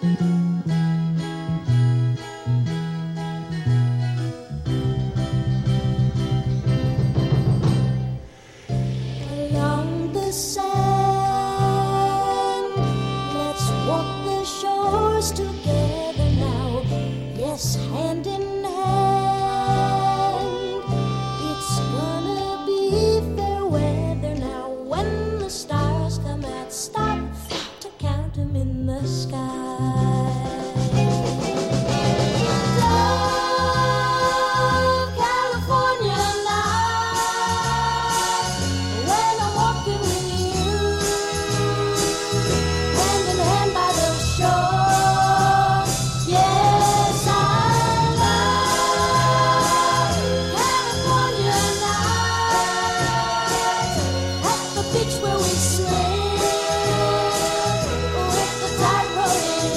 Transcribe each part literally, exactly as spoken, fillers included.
Along the sand, let's walk the shores together now. Yes, hand in hand. It's gonna be fair weather now. When the stars come out, stop to count them in the sky. Love California night, when I'm walking with you, hand in hand by the shore. Yes, I love California night, at the beach where we swim, with the tide rolling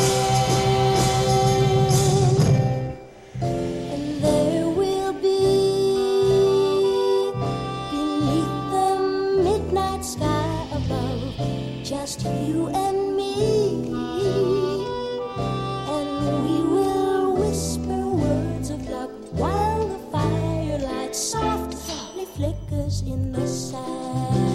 in. And there will be, beneath the midnight sky above, just you and me. And we will whisper words of love while the firelight softly flickers in the sand.